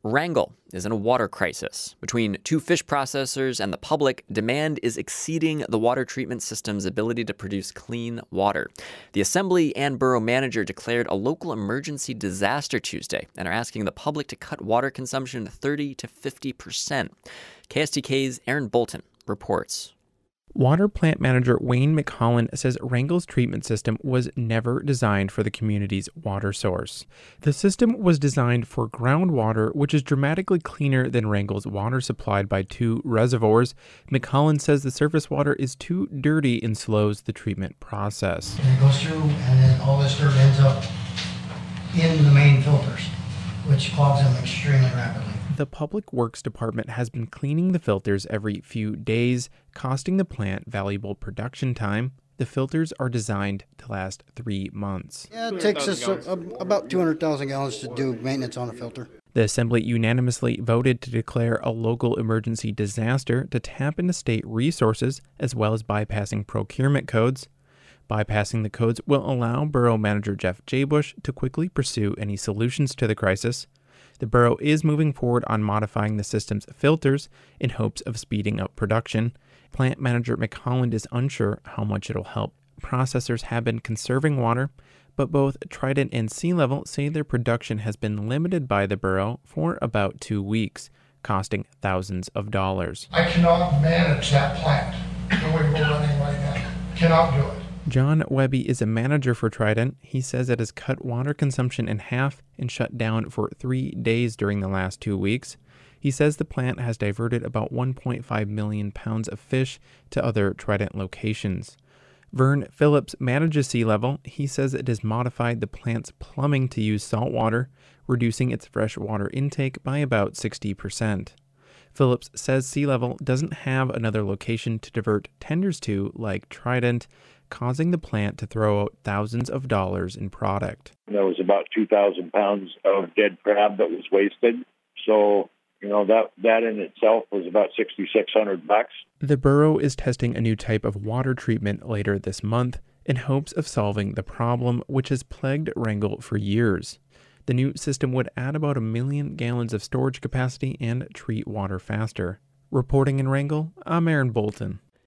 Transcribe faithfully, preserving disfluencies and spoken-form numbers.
Wrangell is in a water crisis. Between two fish processors and the public, demand is exceeding the water treatment system's ability to produce clean water. The Assembly and Borough manager declared a local emergency disaster Tuesday and are asking the public to cut water consumption thirty to fifty percent. K S T K's Aaron Bolton reports. Water plant manager Wayne McHolland says Wrangell's treatment system was never designed for the community's water source. The system was designed for groundwater, which is dramatically cleaner than Wrangell's water supplied by two reservoirs. McHolland says the surface water is too dirty and slows the treatment process. And it goes through, and then all this dirt ends up in the main filters, which clogs them extremely rapidly. The Public Works Department has been cleaning the filters every few days, costing the plant valuable production time. The filters are designed to last three months. Yeah, it takes us a, a, about two hundred thousand gallons to do maintenance on a filter. The Assembly unanimously voted to declare a local emergency disaster to tap into state resources as well as bypassing procurement codes. Bypassing the codes will allow Borough Manager Jeff Jabush to quickly pursue any solutions to the crisis. The borough is moving forward on modifying the system's filters in hopes of speeding up production. Plant manager McHolland is unsure how much it'll help. Processors have been conserving water, but both Trident and Sea Level say their production has been limited by the borough for about two weeks, costing thousands of dollars. I cannot manage that plant the way we're running right now. Cannot do it. John Webby is a manager for Trident. He says it has cut water consumption in half and shut down for three days during the last two weeks. He says the plant has diverted about one point five million pounds of fish to other Trident locations. Vern Phillips manages Sea Level. He says it has modified the plant's plumbing to use salt water, reducing its freshwater intake by about sixty percent. Phillips says Sea Level doesn't have another location to divert tenders to like Trident, causing the plant to throw out thousands of dollars in product. There was about two thousand pounds of dead crab that was wasted. So, you know, that, that in itself was about six thousand six hundred bucks. The borough is testing a new type of water treatment later this month in hopes of solving the problem, which has plagued Wrangell for years. The new system would add about a million gallons of storage capacity and treat water faster. Reporting in Wrangell, I'm Aaron Bolton.